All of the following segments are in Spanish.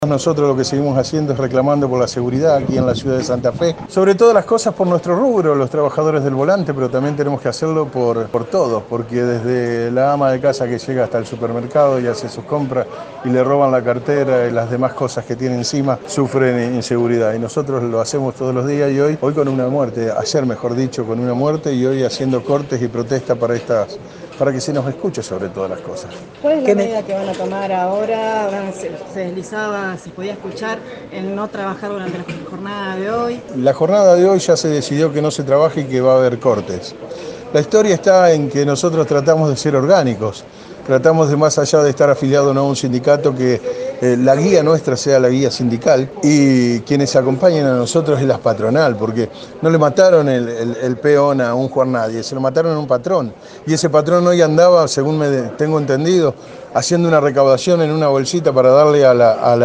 Nosotros lo que seguimos haciendo es reclamando por la seguridad aquí en la ciudad de Santa Fe, sobre todas las cosas por nuestro rubro, los trabajadores del volante, pero también tenemos que hacerlo por todos, porque desde la ama de casa que llega hasta el supermercado y hace sus compras y le roban la cartera y las demás cosas que tiene encima, sufren inseguridad. Y nosotros lo hacemos todos los días y hoy con una muerte, ayer mejor dicho, con una muerte y hoy haciendo cortes y protestas para que se nos escuche sobre todas las cosas. ¿Cuál es la medida que van a tomar ahora? Se deslizaba, se podía escuchar el no trabajar durante la jornada de hoy. La jornada de hoy ya se decidió que no se trabaje y que va a haber cortes. La historia está en que nosotros tratamos de ser orgánicos, tratamos de, más allá de estar afiliados a un sindicato, que la guía nuestra sea la guía sindical y quienes acompañen a nosotros es la patronal, porque no le mataron el peón a un Juan Nadie, se lo mataron a un patrón. Y ese patrón hoy andaba, según tengo entendido, haciendo una recaudación en una bolsita para darle a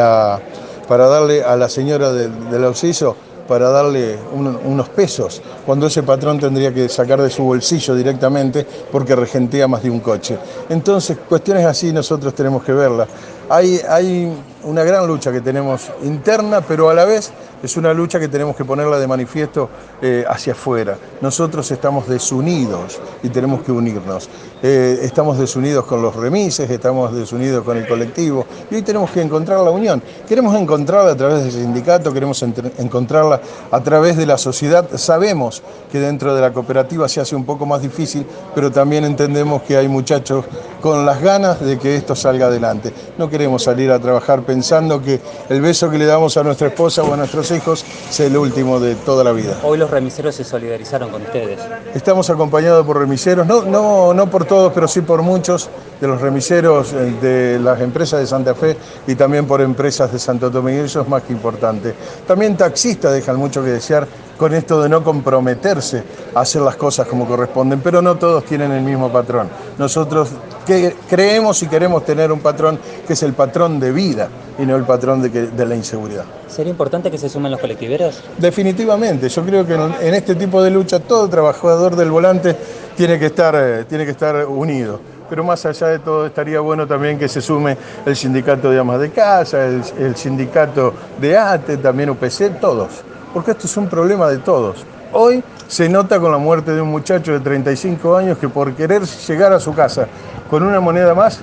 la señora del Occiso, para darle unos pesos, cuando ese patrón tendría que sacar de su bolsillo directamente porque regentea más de un coche. Entonces, cuestiones así nosotros tenemos que verlas. Hay una gran lucha que tenemos interna, pero a la vez es una lucha que tenemos que ponerla de manifiesto hacia afuera. Nosotros estamos desunidos y tenemos que unirnos. Estamos desunidos con los remises, estamos desunidos con el colectivo y hoy tenemos que encontrar la unión. Queremos encontrarla a través del sindicato, queremos encontrarla a través de la sociedad. Sabemos que dentro de la cooperativa se hace un poco más difícil, pero también entendemos que hay muchachos con las ganas de que esto salga adelante. No queremos salir a trabajar pensando que el beso que le damos a nuestra esposa o a nuestros hijos sea el último de toda la vida. Hoy los remiseros se solidarizaron con ustedes. Estamos acompañados por remiseros, no por todos, pero sí por muchos de los remiseros de las empresas de Santa Fe y también por empresas de Santo Tomé, y eso es más que importante. También taxistas dejan mucho que desear con esto de no comprometerse a hacer las cosas como corresponden, pero no todos tienen el mismo patrón. Nosotros creemos y queremos tener un patrón que es el patrón de vida y no el patrón de la inseguridad. ¿Sería importante que se sumen los colectiveros? Definitivamente, yo creo que en este tipo de lucha todo trabajador del volante tiene que estar unido. Pero más allá de todo estaría bueno también que se sume el sindicato de amas de casa, el sindicato de ATE, también UPC, todos. Porque esto es un problema de todos. Hoy se nota con la muerte de un muchacho de 35 años que por querer llegar a su casa con una moneda más,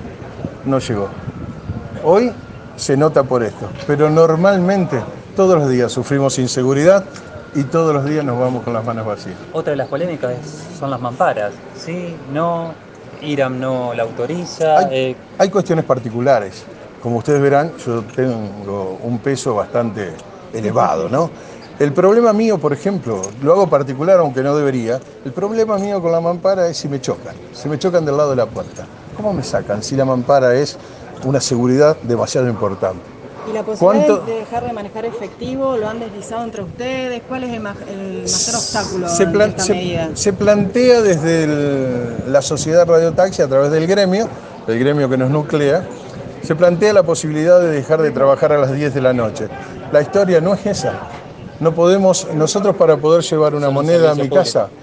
no llegó. Hoy se nota por esto, pero normalmente todos los días sufrimos inseguridad y todos los días nos vamos con las manos vacías. Otra de las polémicas son las mamparas. Sí, no, IRAM no la autoriza. Hay cuestiones particulares. Como ustedes verán, yo tengo un peso bastante elevado, ¿no? El problema mío, por ejemplo, lo hago particular aunque no debería, el problema mío con la mampara es si me chocan del lado de la puerta. ¿Cómo me sacan si la mampara es una seguridad demasiado importante? ¿Y la posibilidad de dejar de manejar efectivo lo han deslizado entre ustedes? ¿Cuál es el mayor obstáculo de esta medida? Se plantea desde la sociedad radiotaxi a través del gremio que nos nuclea, se plantea la posibilidad de dejar de trabajar a las 10 de la noche. La historia no es esa. No podemos, nosotros para poder llevar una moneda a mi casa,